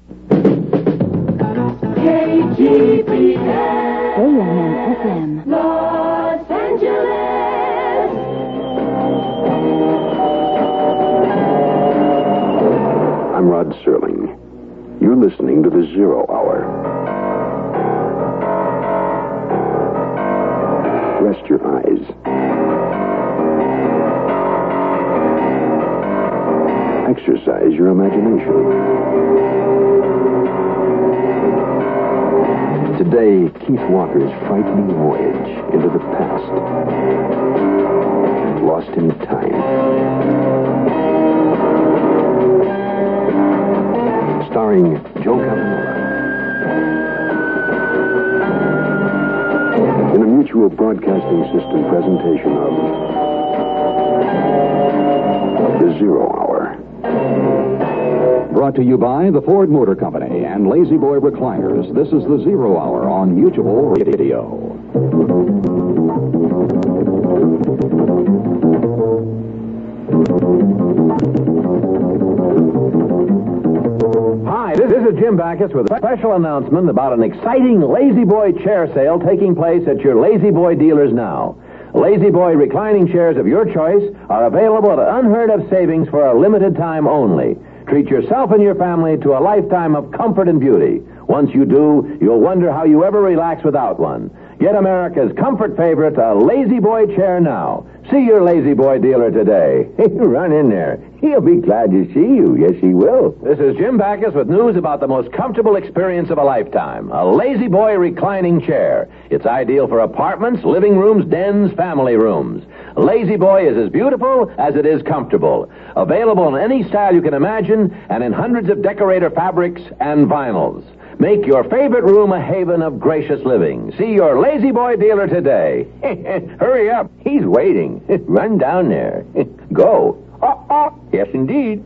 KGPS. AM and FM. Los Angeles. I'm Rod Serling. You're listening to the Zero Hour. Rest your eyes. Exercise your imagination. Today, Keith Walker's frightening voyage into the past. Lost in time. Starring Joe Cavanella. In a Mutual Broadcasting System presentation of The Zero Hour. Brought to you by the Ford Motor Company and Lazy Boy Recliners. This is the Zero Hour on Mutual Radio. Hi, this is Jim Backus with a special announcement about an exciting Lazy Boy chair sale taking place at your Lazy Boy dealers now. Lazy Boy reclining chairs of your choice are available at unheard-of savings for a limited time only. Treat yourself and your family to a lifetime of comfort and beauty. Once you do, you'll wonder how you ever relax without one. Get America's comfort favorite, a Lazy Boy chair now. See your Lazy Boy dealer today. Run in there. He'll be glad to see you. Yes, he will. This is Jim Backus with news about the most comfortable experience of a lifetime. A Lazy Boy reclining chair. It's ideal for apartments, living rooms, dens, family rooms. Lazy Boy is as beautiful as it is comfortable. Available in any style you can imagine and in hundreds of decorator fabrics and vinyls. Make your favorite room a haven of gracious living. See your Lazy Boy dealer today. Hurry up. He's waiting. Run down there. Go. Yes, indeed.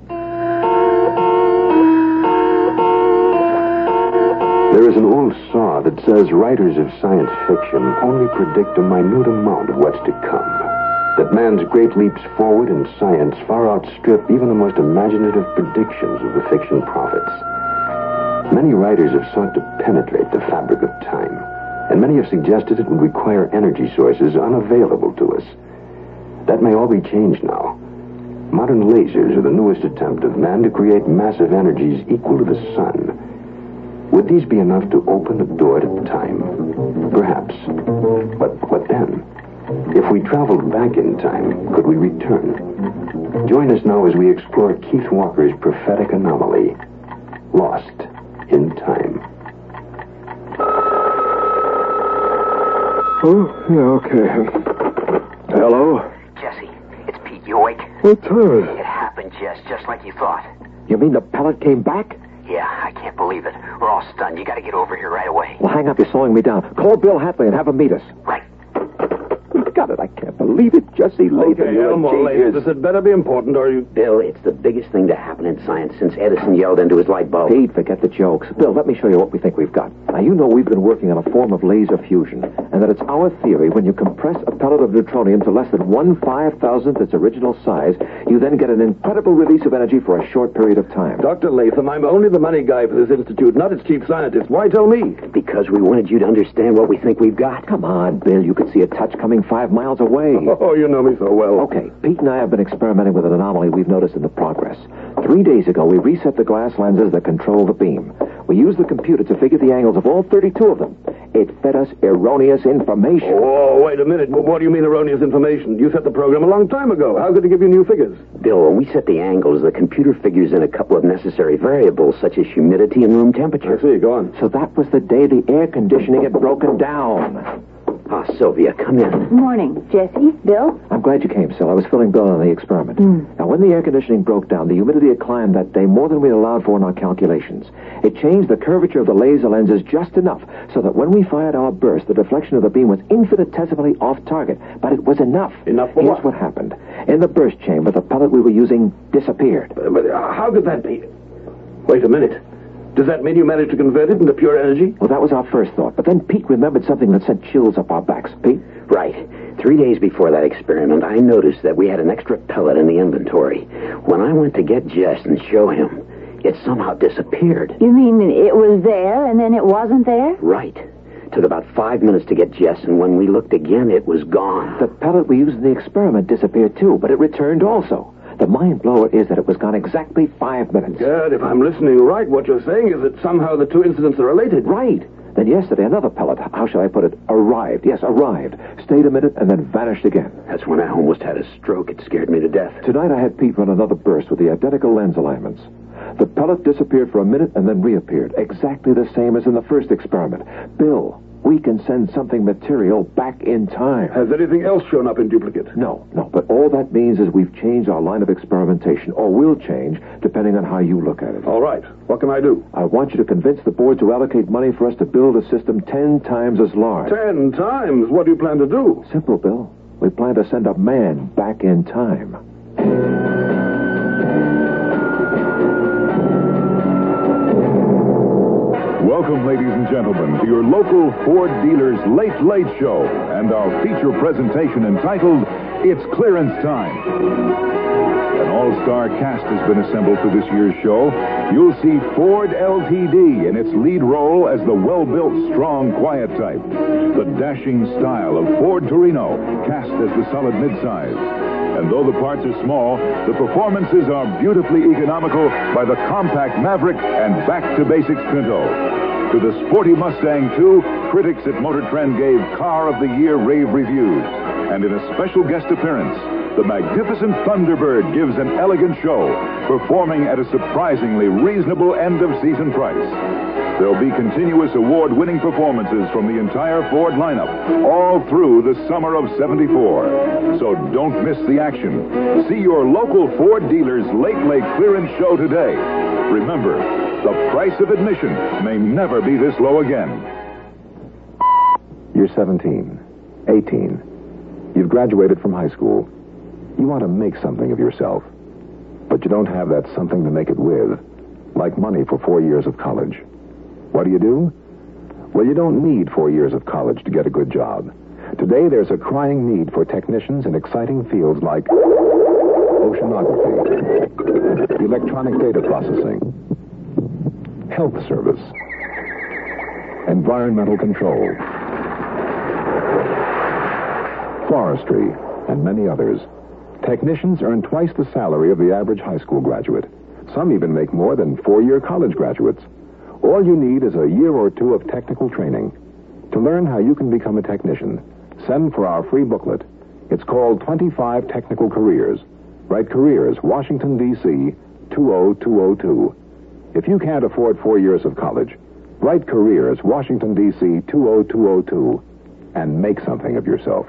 There is an old saw that says writers of science fiction only predict a minute amount of what's to come. That man's great leaps forward in science far outstrip even the most imaginative predictions of the fiction prophets. Many writers have sought to penetrate the fabric of time, and many have suggested it would require energy sources unavailable to us. That may all be changed now. Modern lasers are the newest attempt of man to create massive energies equal to the sun. Would these be enough to open a door to time? Perhaps. But what then? If we traveled back in time, could we return? Join us now as we explore Keith Walker's prophetic anomaly, Lost in Time. Oh, yeah, okay. Hello? Jesse, it's Pete. You awake? What time is it? It happened, Jess, just like you thought. You mean the pellet came back? Yeah, I can't believe it. We're all stunned. You got to get over here right away. Well, hang up. You're slowing me down. Call Bill Hatley and have him meet us. Right. We got it. I can't believe it. Jesse, later. Okay, Elmore, later. This had better be important, or you... Bill, it's the biggest thing to happen in science since Edison yelled into his light bulb. Pete, forget the jokes. Bill, let me show you what we think we've got. Now, you know we've been working on a form of laser fusion, and that it's our theory when you compress a pellet of neutronium to less than 1/5000th its original size, you then get an incredible release of energy for a short period of time. Dr. Latham, I'm only the money guy for this institute, not its chief scientist. Why tell me? Because we wanted you to understand what we think we've got. Come on, Bill. You could see a touch coming 5 miles away. Oh, you know me so well. Okay, Pete and I have been experimenting with an anomaly we've noticed in the progress. 3 days ago, we reset the glass lenses that control the beam. We used the computer to figure the angles of all 32 of them. It fed us erroneous information. Oh, wait a minute. What do you mean erroneous information? You set the program a long time ago. How could it give you new figures? Bill, when we set the angles, the computer figures in a couple of necessary variables, such as humidity and room temperature. I see. Go on. So that was the day the air conditioning had broken down. Ah, Sylvia, come in. Morning. Jesse? Bill? I'm glad you came, Sil. I was filling Bill on the experiment. Now, when the air conditioning broke down, the humidity had climbed that day more than we allowed for in our calculations. It changed the curvature of the laser lenses just enough so that when we fired our burst, the deflection of the beam was infinitesimally off target. But it was enough. Enough for Here's what happened. In the burst chamber, the pellet we were using disappeared. But how could that be? Wait a minute. Does that mean you managed to convert it into pure energy? Well, that was our first thought. But then Pete remembered something that sent chills up our backs. Pete? Right. 3 days before that experiment, I noticed that we had an extra pellet in the inventory. When I went to get Jess and show him, It somehow disappeared. You mean it was there and then it wasn't there? Right. Took about 5 minutes to get Jess, and when we looked again, it was gone. The pellet we used in the experiment disappeared too, but it returned also. The mind blower is that it was gone exactly 5 minutes. Gerd, if I'm listening right, what you're saying is that somehow the two incidents are related. Right. Then yesterday, another pellet, how shall I put it, arrived. Yes, arrived. Stayed a minute and then vanished again. That's when I almost had a stroke. It scared me to death. Tonight I had Pete run another burst with the identical lens alignments. The pellet disappeared for a minute and then reappeared, exactly the same as in the first experiment. Bill, we can send something material back in time. Has anything else shown up in duplicate? No, but all that means is we've changed our line of experimentation, or will change, depending on how you look at it. All right. What can I do? I want you to convince the board to allocate money for us to build a system 10 times as large. 10 times? What do you plan to do? Simple, Bill. We plan to send a man back in time. Welcome, ladies and gentlemen, to your local Ford dealer's Late Late Show and our feature presentation entitled, It's Clearance Time. An all-star cast has been assembled for this year's show. You'll see Ford LTD in its lead role as the well-built, strong, quiet type. The dashing style of Ford Torino, cast as the solid midsize. And though the parts are small, the performances are beautifully economical by the compact Maverick and back-to-basics Pinto. To the sporty Mustang, too, critics at Motor Trend gave Car of the Year rave reviews. And in a special guest appearance, the magnificent Thunderbird gives an elegant show, performing at a surprisingly reasonable end-of-season price. There'll be continuous award-winning performances from the entire Ford lineup, all through the summer of '74. So don't miss the action. See your local Ford dealer's Late Late Clearance Show today. Remember, the price of admission may never be this low again. You're 17, 18. You've graduated from high school. You want to make something of yourself. But you don't have that something to make it with, like money for 4 years of college. What do? Well, you don't need 4 years of college to get a good job. Today, there's a crying need for technicians in exciting fields like oceanography, electronic data processing, health service, environmental control, forestry, and many others. Technicians earn twice the salary of the average high school graduate. Some even make more than 4-year college graduates. All you need is a year or two of technical training. To learn how you can become a technician, send for our free booklet. It's called 25 Technical Careers. Write Careers, Washington, D.C., 20202. If you can't afford 4 years of college, write Careers, Washington, D.C., 20202, and make something of yourself.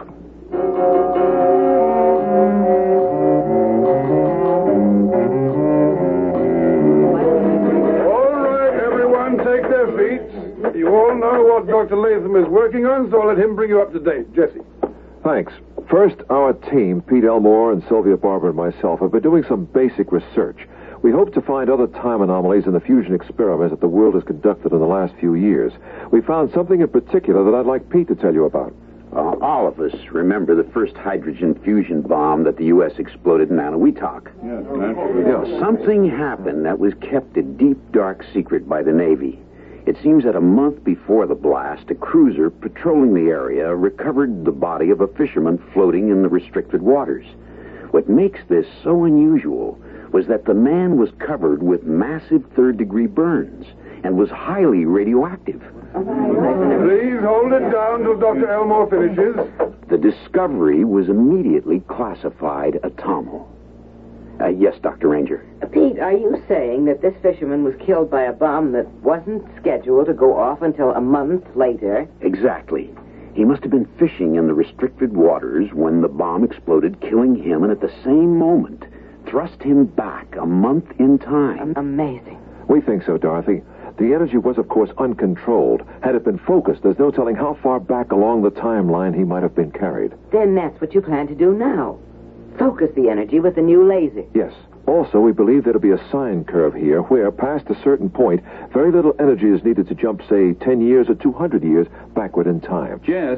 You all know what Dr. Latham is working on, so I'll let him bring you up to date. Jesse. Thanks. First, our team, Pete Elmore and Sylvia Barber and myself, have been doing some basic research. We hope to find other time anomalies in the fusion experiments that the world has conducted in the last few years. We found something in particular that I'd like Pete to tell you about. All of us remember the first hydrogen fusion bomb that the U.S. exploded in Anahuac. Yes, naturally. Something happened that was kept a deep, dark secret by the Navy. It seems that a month before the blast, a cruiser patrolling the area recovered the body of a fisherman floating in the restricted waters. What makes this so unusual was that the man was covered with massive third-degree burns and was highly radioactive. Please hold it down till Dr. Elmore finishes. The discovery was immediately classified atomo. Yes, Dr. Ranger. Pete, are you saying that this fisherman was killed by a bomb that wasn't scheduled to go off until a month later? Exactly. He must have been fishing in the restricted waters when the bomb exploded, killing him, and at the same moment thrust him back a month in time. Amazing. We think so, Dorothy. The energy was, of course, uncontrolled. Had it been focused, there's no telling how far back along the timeline he might have been carried. Then that's what you plan to do now. Focus the energy with the new laser. Yes. Also, we believe there'll be a sine curve here where, past a certain point, very little energy is needed to jump, say, 10 years or 200 years backward in time. Jess,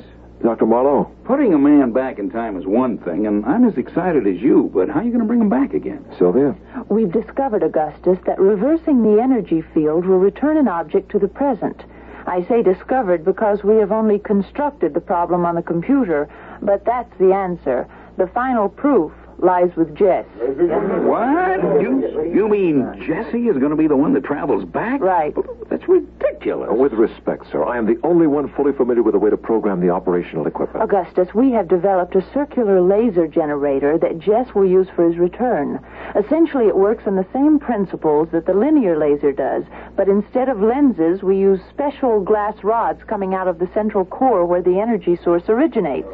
Dr. Marlowe? Putting a man back in time is one thing, and I'm as excited as you, but how are you going to bring him back again? Sylvia? We've discovered, Augustus, that reversing the energy field will return an object to the present. I say discovered because we have only constructed the problem on the computer, but that's the answer. The final proof lies with Jess. What? You mean Jessie is going to be the one that travels back? Right. That's ridiculous. With respect, sir, I am the only one fully familiar with the way to program the operational equipment. Augustus, we have developed a circular laser generator that Jess will use for his return. Essentially, it works on the same principles that the linear laser does, but instead of lenses, we use special glass rods coming out of the central core where the energy source originates.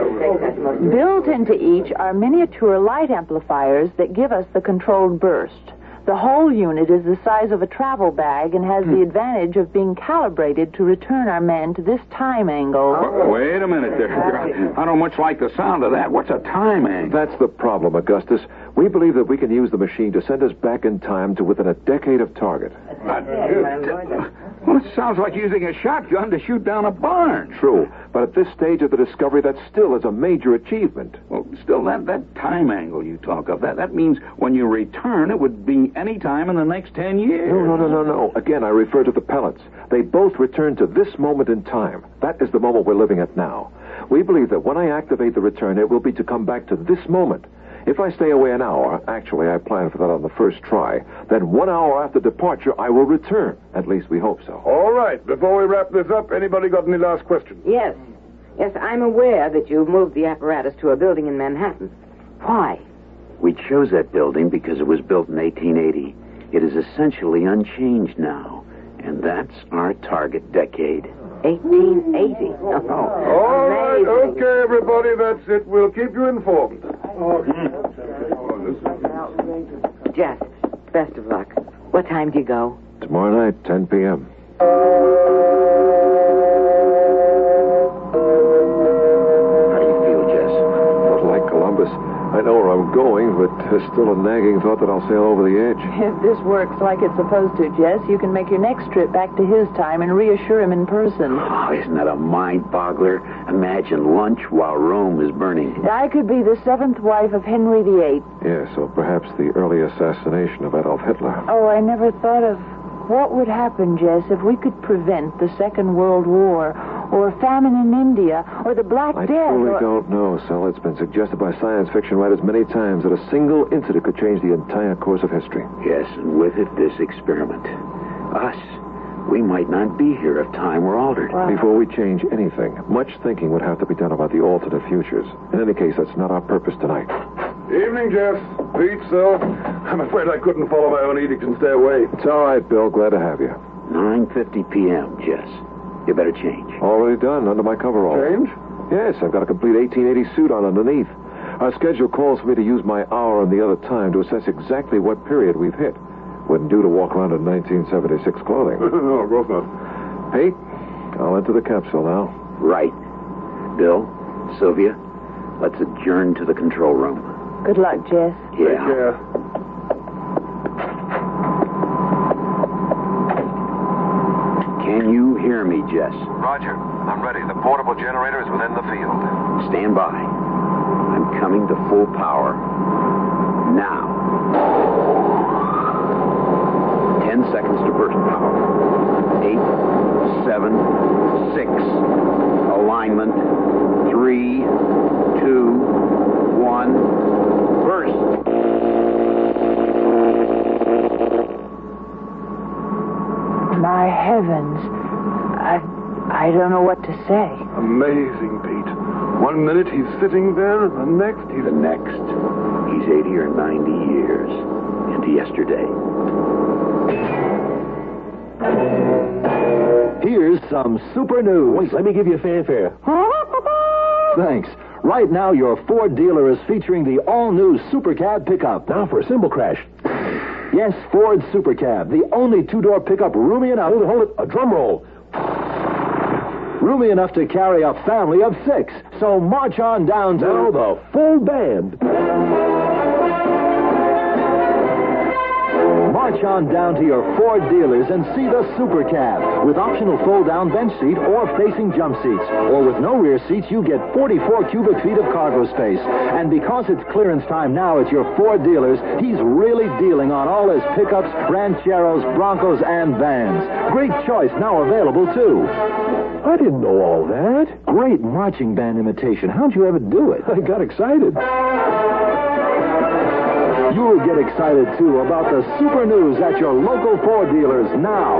Built into each are miniature light amplifiers that give us the controlled burst. The whole unit is the size of a travel bag and has the advantage of being calibrated to return our man to this time angle. Wait a minute there. I don't much like the sound of that. What's a time angle? That's the problem, Augustus. We believe that we can use the machine to send us back in time to within a decade of target. Well, it sounds like using a shotgun to shoot down a barn. True, but at this stage of the discovery, that still is a major achievement. Well, still, that time angle you talk of, that means when you return, it would be any time in the next 10 years. No. Again, I refer to the pellets. They both return to this moment in time. That is the moment we're living at now. We believe that when I activate the return, it will be to come back to this moment. If I stay away an hour, actually I plan for that on the first try, then 1 hour after departure I will return. At least we hope so. All right. Before we wrap this up, anybody got any last questions? Yes. Yes, I'm aware that you've moved the apparatus to a building in Manhattan. Why? We chose that building because it was built in 1880. It is essentially unchanged now, and that's our target decade. 1880. All right, okay, everybody, that's it. We'll keep you informed. Jess, best of luck. What time do you go? Tomorrow night, 10 p.m. How do you feel, Jess? Not like Columbus. I know where I'm going, but there's still a nagging thought that I'll sail over the edge. If this works like it's supposed to, Jess, you can make your next trip back to his time and reassure him in person. Oh, isn't that a mind-boggler? Imagine lunch while Rome is burning. I could be the seventh wife of Henry VIII. Yes, or perhaps the early assassination of Adolf Hitler. Oh, I never thought of what would happen, Jess, if we could prevent the Second World War, or famine in India, or the Black Death. I truly don't know, Sal. It's been suggested by science fiction writers many times that a single incident could change the entire course of history. Yes, and with it, this experiment. Us. We might not be here if time were altered. Wow. Before we change anything, much thinking would have to be done about the alternate futures. In any case, that's not our purpose tonight. Evening, Jeff. Pete, Sil. I'm afraid I couldn't follow my own edict and stay away. It's all right, Bill. Glad to have you. 9:50 p.m., Jess. You better change. Already done, under my coveralls. Change? Yes, I've got a complete 1880 suit on underneath. Our schedule calls for me to use my hour and the other time to assess exactly what period we've hit. Wouldn't do to walk around in 1976 clothing. No, of course not. Hey, I'll enter the capsule now. Right. Bill, Sylvia, let's adjourn to the control room. Good luck, Jess. Yeah. Take care. Can you hear me, Jess? Roger. I'm ready. The portable generator is within the field. Stand by. I'm coming to full power. Now. 10 seconds to burst power. 8, 7, 6. Alignment. 3, 2, 1. Burst. My heavens. I don't know what to say. Amazing, Pete. 1 minute he's sitting there, and the next he's... The next, he's 80 or 90 years into yesterday. Here's some super news. Wait, let me give you a fanfare. Thanks. Right now, your Ford dealer is featuring the all-new Super Cab pickup. Now for a cymbal crash. Yes, Ford Super Cab, the only two-door pickup roomy enough... Hold it, a drum roll. Roomy enough to carry a family of 6. So march on down to... Now the full band. March Rush on down to your Ford dealers and see the Super Cab with optional fold-down bench seat or facing jump seats. Or with no rear seats, you get 44 cubic feet of cargo space. And because it's clearance time now at your Ford dealers, he's really dealing on all his pickups, rancheros, Broncos, and vans. Great choice now available, too. I didn't know all that. Great marching band imitation. How'd you ever do it? I got excited. You'll get excited, too, about the super news at your local Ford dealers now.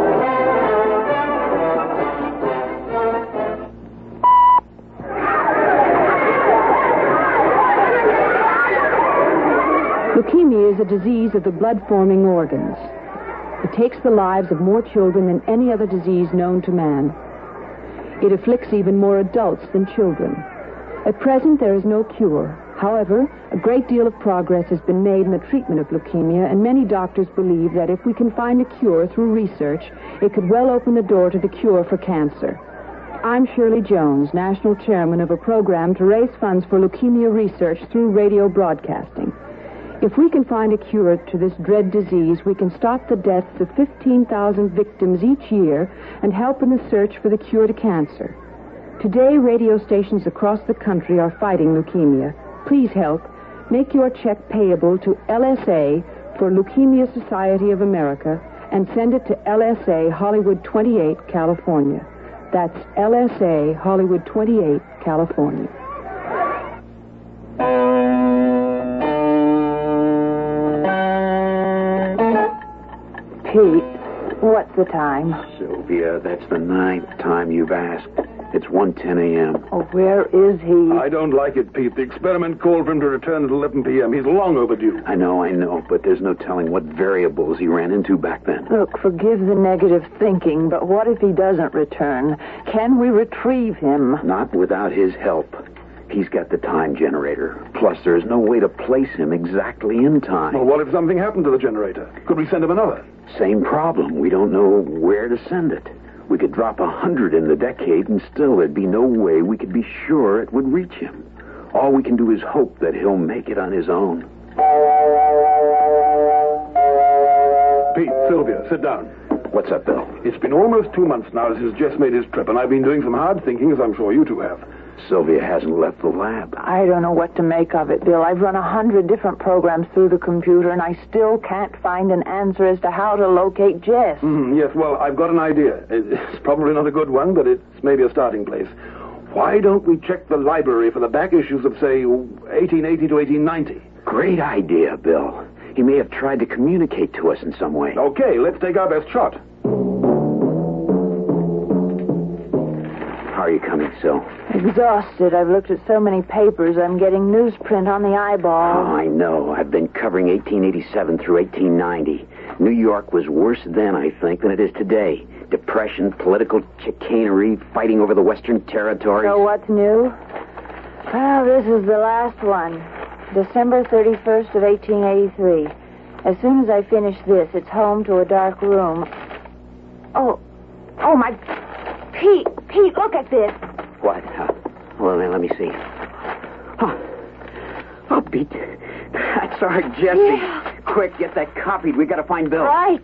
Leukemia is a disease of the blood-forming organs. It takes the lives of more children than any other disease known to man. It afflicts even more adults than children. At present, there is no cure. However, a great deal of progress has been made in the treatment of leukemia, and many doctors believe that if we can find a cure through research, it could well open the door to the cure for cancer. I'm Shirley Jones, National Chairman of a program to raise funds for leukemia research through radio broadcasting. If we can find a cure to this dread disease, we can stop the deaths of 15,000 victims each year and help in the search for the cure to cancer. Today, radio stations across the country are fighting leukemia. Please help. Make your check payable to LSA for Leukemia Society of America and send it to LSA Hollywood 28, California. That's LSA Hollywood 28, California. Pete, what's the time? Sylvia, that's the 9th time you've asked. It's 1:10 a.m. Oh, where is he? I don't like it, Pete. The experiment called for him to return at 11 p.m. He's long overdue. I know, but there's no telling what variables he ran into back then. Look, forgive the negative thinking, but what if he doesn't return? Can we retrieve him? Not without his help. He's got the time generator. Plus, there's no way to place him exactly in time. Well, what if something happened to the generator? Could we send him another? Same problem. We don't know where to send it. We could drop 100 in the decade, and still there'd be no way we could be sure it would reach him. All we can do is hope that he'll make it on his own. Pete, Sylvia, sit down. What's up, Bill? It's been almost 2 months now since Jess made his trip, and I've been doing some hard thinking, as I'm sure you two have. Sylvia hasn't left the lab. I don't know what to make of it, Bill. I've run 100 different programs through the computer, and I still can't find an answer as to how to locate Jess. Yes, well, I've got an idea. It's probably not a good one, but it's maybe a starting place. Why don't we check the library for the back issues of, say, 1880 to 1890? Great idea, Bill. He may have tried to communicate to us in some way. Okay, let's take our best shot. How are you coming, Sil? Exhausted. I've looked at so many papers, I'm getting newsprint on the eyeball. Oh, I know. I've been covering 1887 through 1890. New York was worse then, I think, than it is today. Depression, political chicanery, fighting over the Western Territories. So what's new? Well, this is the last one. December 31st of 1883. As soon as I finish this, it's home to a dark room. Oh, my... Pete, look at this. What? Well, then, let me see. Oh, Pete. That's our Jesse. Yeah. Quick, get that copied. We got to find Bill. Right.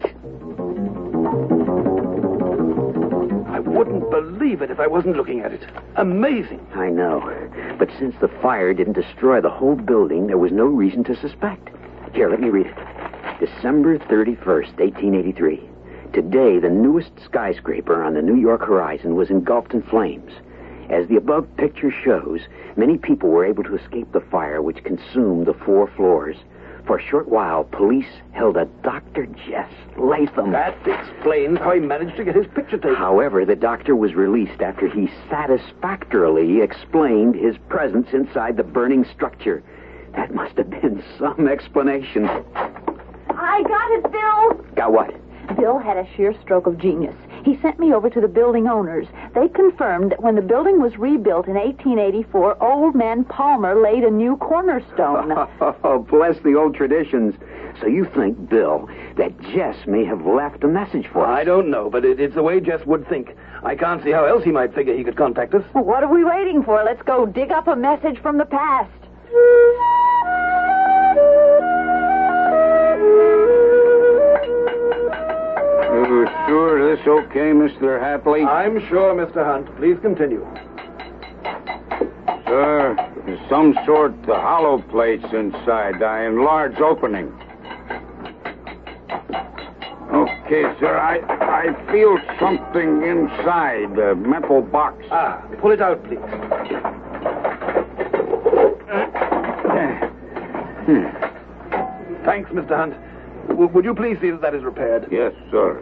I wouldn't believe it if I wasn't looking at it. Amazing. I know. But since the fire didn't destroy the whole building, there was no reason to suspect. Here, let me read it. December 31st, 1883. Today, the newest skyscraper on the New York horizon was engulfed in flames. As the above picture shows, many people were able to escape the fire which consumed the 4 floors. For a short while, police held a Dr. Jess Latham. That explains how he managed to get his picture taken. However, the doctor was released after he satisfactorily explained his presence inside the burning structure. That must have been some explanation. I got it, Bill. Got what? Bill had a sheer stroke of genius. He sent me over to the building owners. They confirmed that when the building was rebuilt in 1884, old man Palmer laid a new cornerstone. Oh, bless the old traditions. So you think, Bill, that Jess may have left a message for us? I don't know, but it's the way Jess would think. I can't see how else he might figure he could contact us. Well, what are we waiting for? Let's go dig up a message from the past. sure this okay, Mr. Hatley? I'm sure, Mr. Hunt. Please continue. Sir, there's some sort of hollow plates inside, in large opening. Okay, sir, I feel something inside, a metal box. Pull it out, please. Thanks, Mr. Hunt. Would you please see that is repaired? Yes, sir.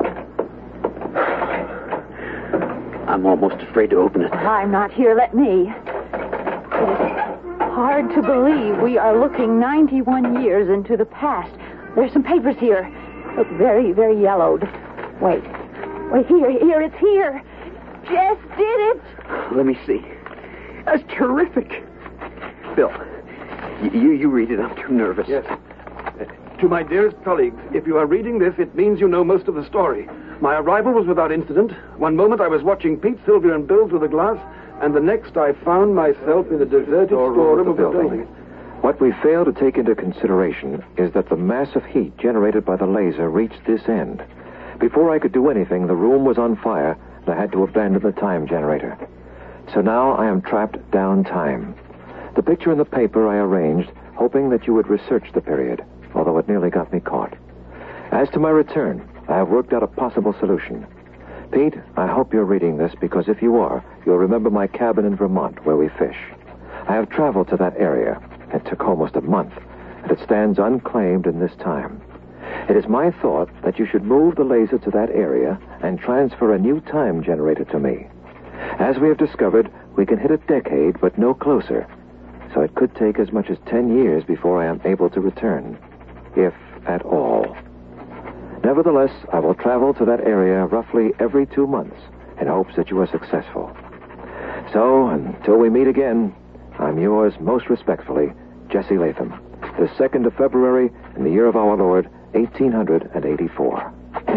I'm almost afraid to open it. I'm not here. Let me. It's hard to believe we are looking 91 years into the past. There's some papers here. Look very, very yellowed. Wait, here, it's here. Jess did it. Let me see. That's terrific. Bill, you read it. I'm too nervous. Yes. To my dearest colleagues, if you are reading this, it means you know most of the story. My arrival was without incident. One moment I was watching Pete, Sylvia, and Bill through the glass, and the next I found myself in a deserted storeroom of the building. What we fail to take into consideration is that the mass of heat generated by the laser reached this end. Before I could do anything, the room was on fire, and I had to abandon the time generator. So now I am trapped down time. The picture in the paper I arranged, hoping that you would research the period, although it nearly got me caught. As to my return, I have worked out a possible solution. Pete, I hope you're reading this, because if you are, you'll remember my cabin in Vermont where we fish. I have traveled to that area. It took almost a month, and it stands unclaimed in this time. It is my thought that you should move the laser to that area and transfer a new time generator to me. As we have discovered, we can hit a decade, but no closer. So it could take as much as 10 years before I am able to return, if at all. Nevertheless, I will travel to that area roughly every 2 months in hopes that you are successful. So, until we meet again, I'm yours most respectfully, Jesse Latham. The 2nd of February in the year of our Lord, 1884.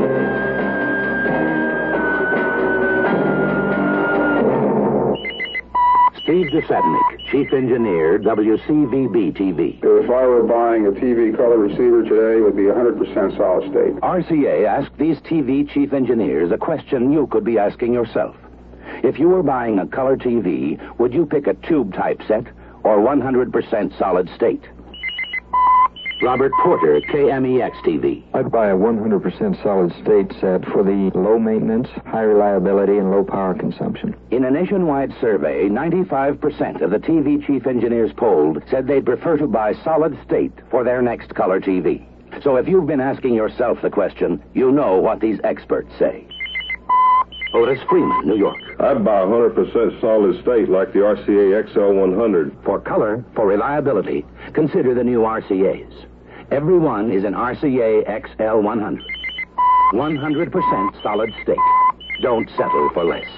Steve DeSetnik, Chief Engineer, WCVB-TV. If I were buying a TV color receiver today, it would be 100% solid state. RCA asked these TV chief engineers a question you could be asking yourself. If you were buying a color TV, would you pick a tube typeset or 100% solid state? Robert Porter, KMEX-TV. I'd buy a 100% solid state set for the low maintenance, high reliability, and low power consumption. In a nationwide survey, 95% of the TV chief engineers polled said they'd prefer to buy solid state for their next color TV. So if you've been asking yourself the question, you know what these experts say. Otis Freeman, New York. I'd buy 100% solid state like the RCA XL100. For color, for reliability, consider the new RCAs. Every one is an RCA XL100. 100% solid state. Don't settle for less.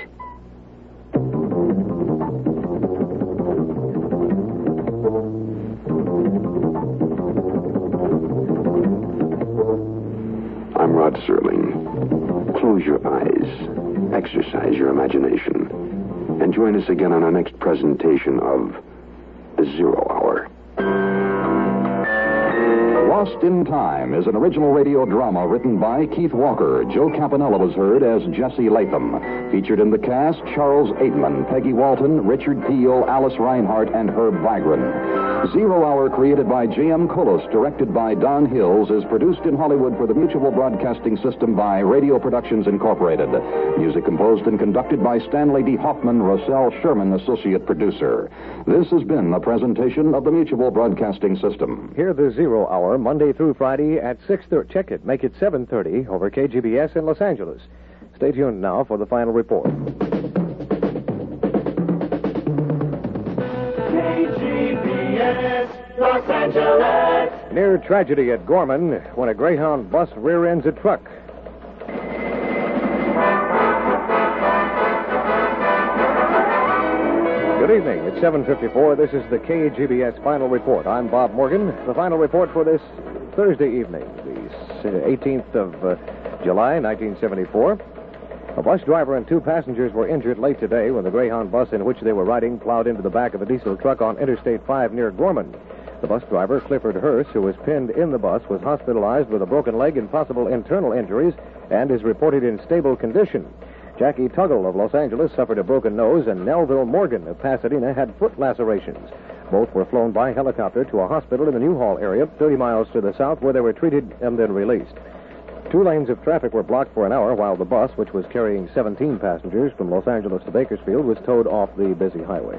I'm Rod Serling. Close your eyes. Exercise your imagination. And join us again on our next presentation of The Zero Hour. Lost in Time is an original radio drama written by Keith Walker. Joe Campanella was heard as Jesse Latham. Featured in the cast, Charles Aitman, Peggy Walton, Richard Peel, Alice Reinhart, and Herb Vigran. Zero Hour, created by J.M. Colos, directed by Don Hills, is produced in Hollywood for the Mutual Broadcasting System by Radio Productions Incorporated. Music composed and conducted by Stanley D. Hoffman, Roselle Sherman, associate producer. This has been a presentation of the Mutual Broadcasting System. Hear the Zero Hour Monday through Friday at 6:30. Check it. Make it 7:30 over KGBS in Los Angeles. Stay tuned now for the final report. KGBS, Los Angeles. Near tragedy at Gorman when a Greyhound bus rear-ends a truck. Good evening. It's 7:54. This is the KGBS Final Report. I'm Bob Morgan. The final report for this Thursday evening, the 18th of July, 1974. A bus driver and 2 passengers were injured late today when the Greyhound bus in which they were riding plowed into the back of a diesel truck on Interstate 5 near Gorman. The bus driver, Clifford Hurst, who was pinned in the bus, was hospitalized with a broken leg and possible internal injuries and is reported in stable condition. Jackie Tuggle of Los Angeles suffered a broken nose, and Nelville Morgan of Pasadena had foot lacerations. Both were flown by helicopter to a hospital in the Newhall area, 30 miles to the south, where they were treated and then released. 2 lanes of traffic were blocked for an hour while the bus, which was carrying 17 passengers from Los Angeles to Bakersfield, was towed off the busy highway.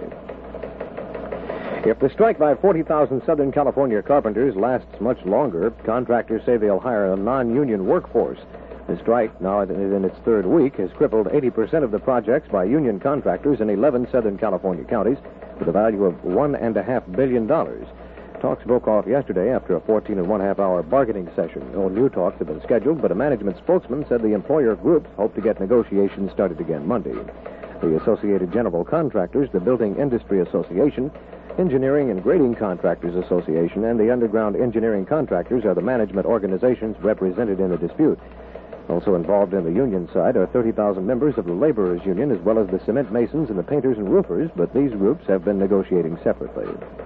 If the strike by 40,000 Southern California carpenters lasts much longer, contractors say they'll hire a non-union workforce. The strike, now in its 3rd week, has crippled 80% of the projects by union contractors in 11 Southern California counties with a value of $1.5 billion. Talks broke off yesterday after a 14-and-1/2-hour bargaining session. No new talks have been scheduled, but a management spokesman said the employer groups hope to get negotiations started again Monday. The Associated General Contractors, the Building Industry Association, Engineering and Grading Contractors Association, and the Underground Engineering Contractors are the management organizations represented in the dispute. Also involved in the union side are 30,000 members of the Laborers Union, as well as the cement masons and the painters and roofers, but these groups have been negotiating separately.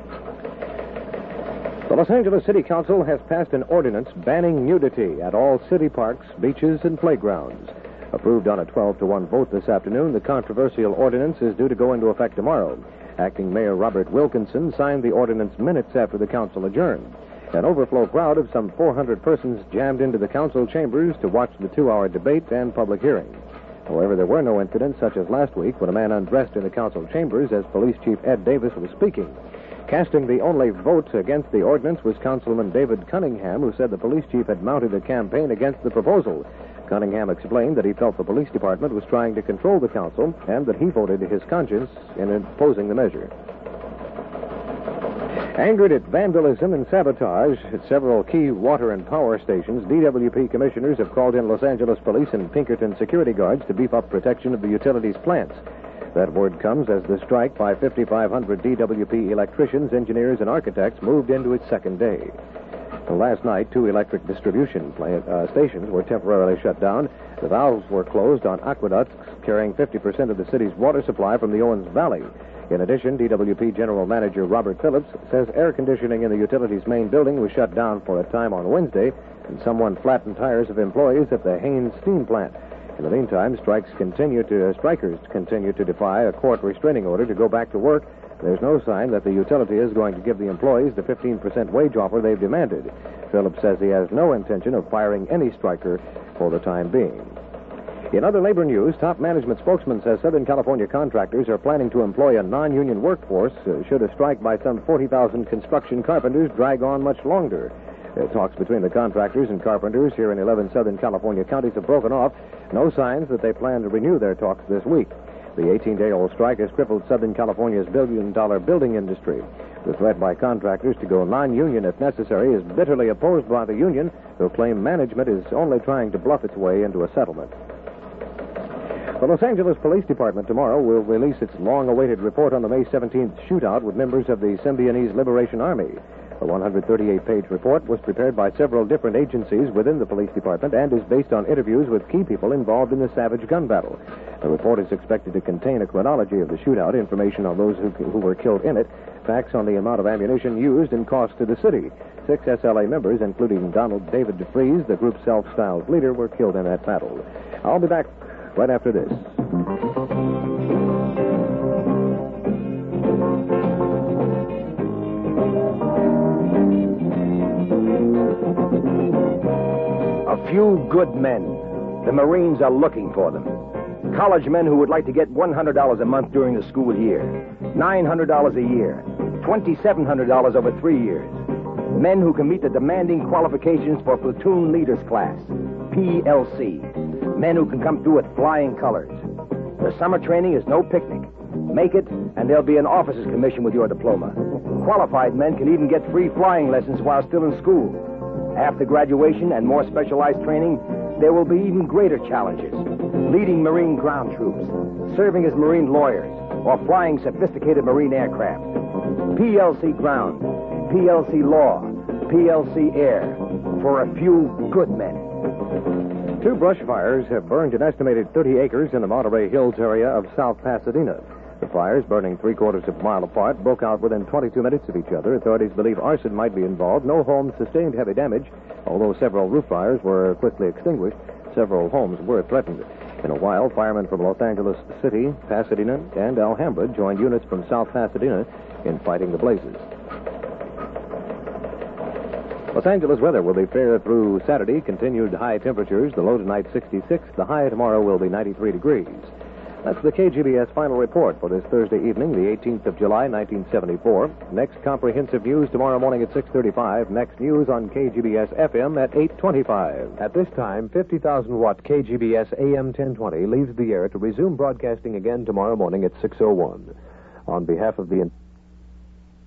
The Los Angeles City Council has passed an ordinance banning nudity at all city parks, beaches, and playgrounds. Approved on a 12-to-1 vote this afternoon, the controversial ordinance is due to go into effect tomorrow. Acting Mayor Robert Wilkinson signed the ordinance minutes after the council adjourned. An overflow crowd of some 400 persons jammed into the council chambers to watch the 2-hour debate and public hearing. However, there were no incidents such as last week when a man undressed in the council chambers as Police Chief Ed Davis was speaking. Casting the only vote against the ordinance was Councilman David Cunningham, who said the police chief had mounted a campaign against the proposal. Cunningham explained that he felt the police department was trying to control the council and that he voted his conscience in opposing the measure. Angered at vandalism and sabotage at several key water and power stations, DWP commissioners have called in Los Angeles police and Pinkerton security guards to beef up protection of the utilities plants. That word comes as the strike by 5,500 DWP electricians, engineers, and architects moved into its 2nd day. Last night, 2 electric distribution stations were temporarily shut down. The valves were closed on aqueducts carrying 50% of the city's water supply from the Owens Valley. In addition, DWP General Manager Robert Phillips says air conditioning in the utilities main building was shut down for a time on Wednesday, and someone flattened tires of employees at the Haynes steam plant. In the meantime, strikers continue to defy a court restraining order to go back to work. There's no sign that the utility is going to give the employees the 15% wage offer they've demanded. Phillips says he has no intention of firing any striker for the time being. In other labor news, top management spokesman says Southern California contractors are planning to employ a non-union workforce should a strike by some 40,000 construction carpenters drag on much longer. Talks between the contractors and carpenters here in 11 Southern California counties have broken off. No signs that they plan to renew their talks this week. The 18-day-old strike has crippled Southern California's billion-dollar building industry. The threat by contractors to go non-union if necessary is bitterly opposed by the union, who claim management is only trying to bluff its way into a settlement. The Los Angeles Police Department tomorrow will release its long-awaited report on the May 17th shootout with members of the Symbionese Liberation Army. The 138-page report was prepared by several different agencies within the police department and is based on interviews with key people involved in the savage gun battle. The report is expected to contain a chronology of the shootout, information on those who were killed in it, facts on the amount of ammunition used, and cost to the city. 6 SLA members, including Donald David DeFries, the group's self-styled leader, were killed in that battle. I'll be back right after this. A few good men. The Marines are looking for them. College men who would like to get $100 a month during the school year, $900 a year, $2,700 over 3 years. Men who can meet the demanding qualifications for platoon leaders class, PLC. Men who can come through with flying colors. The summer training is no picnic. Make it, and there'll be an officer's commission with your diploma. Qualified men can even get free flying lessons while still in school. After graduation and more specialized training, there will be even greater challenges. Leading Marine ground troops, serving as Marine lawyers, or flying sophisticated Marine aircraft. PLC ground, PLC law, PLC air, for a few good men. 2 brush fires have burned an estimated 30 acres in the Monterey Hills area of South Pasadena. The fires, burning 3/4 of a mile apart, broke out within 22 minutes of each other. Authorities believe arson might be involved. No homes sustained heavy damage, although several roof fires were quickly extinguished. several homes were threatened. In a while, firemen from Los Angeles City, Pasadena, and Alhambra joined units from South Pasadena in fighting the blazes. Los Angeles weather will be fair through Saturday. Continued high temperatures. The low tonight 66. The high tomorrow will be 93 degrees. That's the KGBS final report for this Thursday evening, the 18th of July, 1974. Next comprehensive news tomorrow morning at 6:35. Next news on KGBS FM at 8:25. At this time, 50,000-watt KGBS AM 1020 leaves the air to resume broadcasting again tomorrow morning at 6:01. On behalf of the